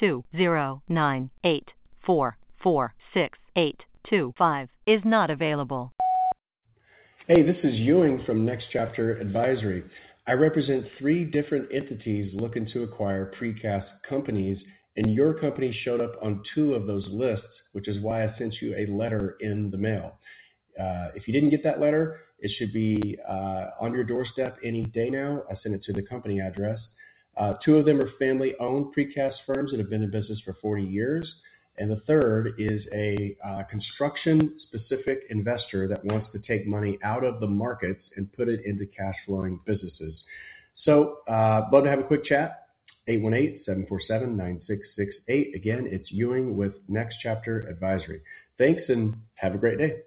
209844682 is not available. Hey, this is Ewing from Next Chapter Advisory. I represent 3 different entities looking to acquire precast companies, and your company showed up on 2 of those lists, which is why I sent you a letter in the mail. If you didn't get that letter, it should be on your doorstep any day now. I sent it to the company address. 2 of them are family-owned precast firms that have been in business for 40 years. And the third is a construction-specific investor that wants to take money out of the markets and put it into cash-flowing businesses. So love to have a quick chat. 818-747-9668. Again, it's Ewing with Next Chapter Advisory. Thanks and have a great day.